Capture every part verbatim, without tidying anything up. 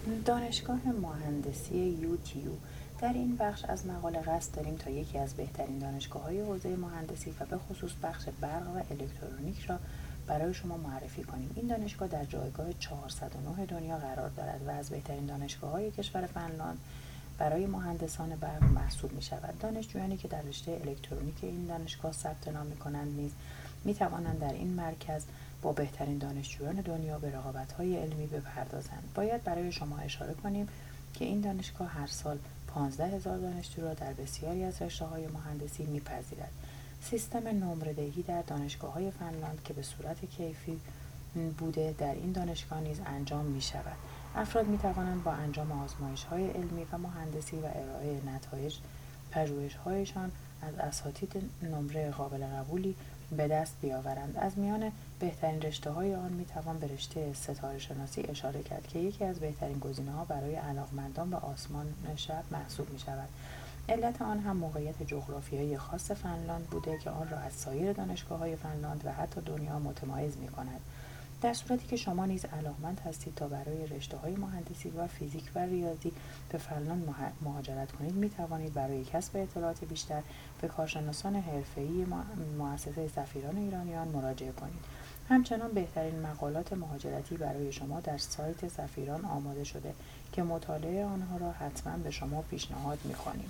دانشگاه مهندسی یو تی یو. در این بخش از مقاله قصد داریم تا یکی از بهترین دانشگاه‌های حوزه مهندسی و به خصوص بخش برق و الکترونیک را برای شما معرفی کنیم. این دانشگاه در جایگاه چهارصد و نه دنیا قرار دارد و از بهترین دانشگاه‌های کشور فنلاند برای مهندسان برق محسوب می شود. دانشجویانی که در رشته الکترونیک این دانشگاه ثبت نام می کنند نیز می توانند در این مرکز با بهترین دانشجویان دنیا به رقابت‌های علمی بپردازند. باید برای شما اشاره کنیم که این دانشگاه هر سال پانزده هزار دانشجو را در بسیاری از رشته‌های مهندسی می‌پذیرد. سیستم نمره‌دهی در دانشگاه‌های فنلاند که به صورت کیفی بوده در این دانشگاه نیز انجام می‌شود. افراد می‌توانند با انجام آزمایش‌های علمی و مهندسی و ارائه نتایج پژوهش‌هایشان از اساتید نمره قابل قبولی به دست بیاورند. از میان بهترین رشته‌های آن می‌توان به رشته ستاره‌شناسی اشاره کرد که یکی از بهترین گزینه‌ها برای علاقه‌مندان به آسمان شب محسوب می‌شود. علت آن هم موقعیت جغرافیایی خاص فنلاند بوده که آن را از سایر دانشگاه‌های فنلاند و حتی دنیا متمایز می‌کند. در صورتی که شما نیز علاقمند هستید تا برای رشته‌های مهندسی و فیزیک و ریاضی به فنلاند مهاجرت کنید، می توانید برای کسب اطلاعات بیشتر به کارشناسان حرفه‌ای مؤسسه سفیران ایرانیان مراجعه کنید. همچنان بهترین مقالات مهاجرتی برای شما در سایت سفیران آماده شده که مطالعه آنها را حتما به شما پیشنهاد می‌کنیم.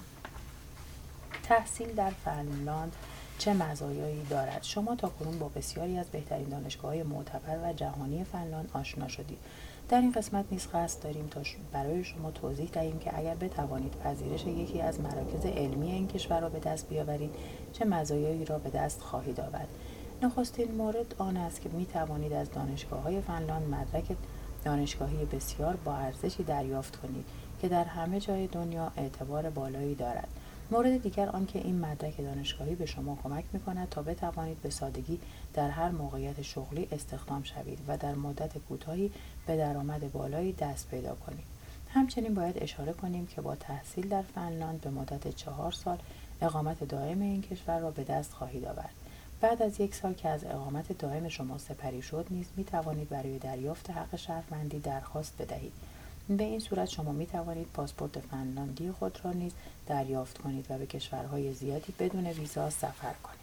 تحصیل در فنلاند چه مزایایی دارد؟ شما تاکنون با بسیاری از بهترین دانشگاه‌های معتبر و جهانی فنلاند آشنا شدید. در این قسمت نیز قصد داریم تا برای شما توضیح دهیم که اگر بتوانید پذیرش یکی از مراکز علمی این کشور را به دست بیاورید، چه مزایایی را به دست خواهید آورد. نخستین مورد آن است که می توانید از دانشگاه‌های فنلاند مدرک دانشگاهی بسیار با ارزشی دریافت کنید که در همه جای دنیا اعتبار بالایی دارد. مورد دیگر آن که این مدرک دانشگاهی به شما کمک می‌کند تا بتوانید به سادگی در هر موقعیت شغلی استخدام شوید و در مدت کوتاهی به درآمد بالایی دست پیدا کنید. همچنین باید اشاره کنیم که با تحصیل در فنلاند به مدت چهار سال اقامت دائم این کشور را به دست خواهید آورد. بعد از یک سال که از اقامت دائم شما سپری شد نیز می توانید برای دریافت حق شهروندی درخواست بدهید. به این صورت شما می توانید پاسپورت فنلاندی خود را نیز دریافت کنید و به کشورهای زیادی بدون ویزا سفر کنید.